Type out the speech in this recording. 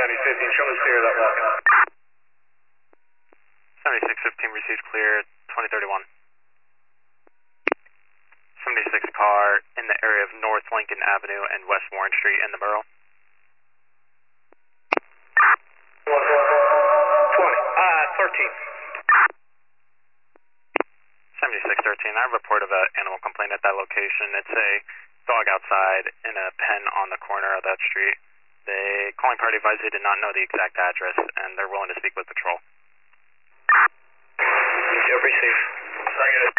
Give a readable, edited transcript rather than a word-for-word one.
7015, show us clear that walk-in. 7615 received clear, 2031. 76 car in the area of North Lincoln Avenue and West Warren Street in the borough. 13. 7613, I have a report of an animal complaint at that location. It's a dog outside in a pen on the corner of that street. The calling party advised they did not know the exact address, and they're willing to speak with patrol. Receive. Target